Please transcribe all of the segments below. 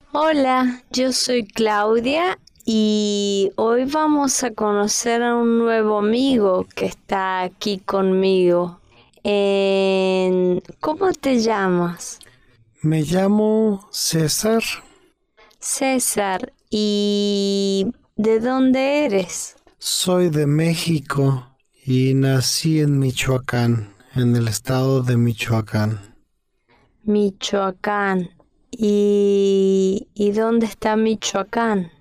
Hola, yo soy Claudia y hoy vamos a conocer a un nuevo amigo que está aquí conmigo. ¿Cómo te llamas? Me llamo César, César. ¿Y de dónde eres? soy de México y nací en Michoacán, en el estado de Michoacán. Michoacán. ¿Y dónde está Michoacán?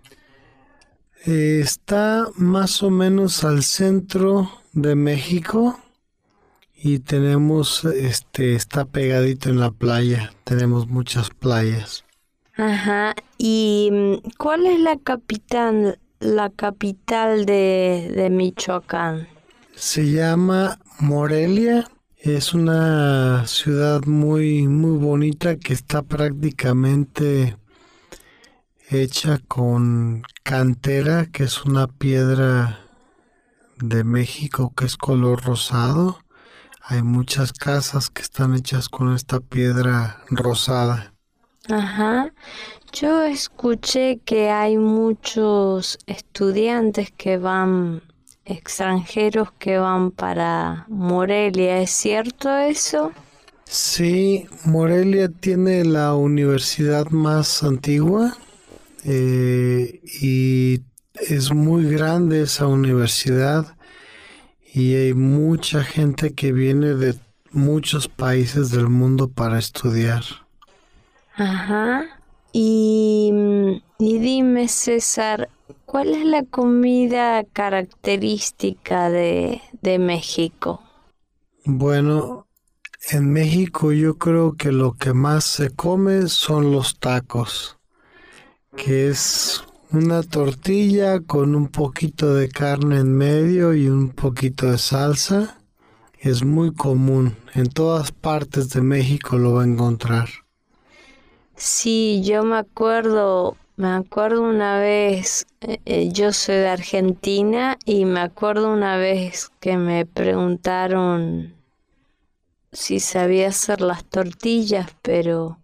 Está más o menos al centro de México y está pegadito en la playa, tenemos muchas playas. Ajá. ¿Y cuál es la capital de Michoacán? Se llama Morelia. Es una ciudad muy bonita que está prácticamente hecha con cantera, que es una piedra de México que es color rosado. Hay muchas casas que están hechas con esta piedra rosada. Ajá. Yo escuché que hay muchos estudiantes extranjeros que van para Morelia. ¿Es cierto eso? Sí, Morelia tiene la universidad más antigua y es muy grande esa universidad y hay mucha gente que viene de muchos países del mundo para estudiar. Ajá. Y dime, César, ¿cuál es la comida característica de México? Bueno, en México yo creo que lo que más se come son los tacos, que es una tortilla con un poquito de carne en medio y un poquito de salsa. Es muy común, en todas partes de México lo va a encontrar. Sí, yo me acuerdo una vez, yo soy de Argentina y me acuerdo una vez que me preguntaron si sabía hacer las tortillas, pero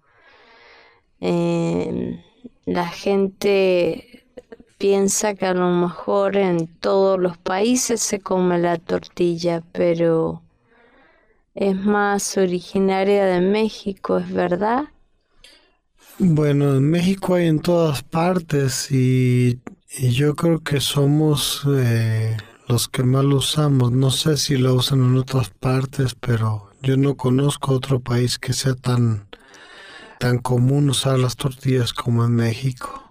eh, la gente piensa que a lo mejor en todos los países se come la tortilla, pero es más originaria de México, ¿es verdad? Bueno, en México hay en todas partes y yo creo que somos los que más lo usamos. No sé si lo usan en otras partes, pero yo no conozco otro país que sea tan común usar las tortillas como en México.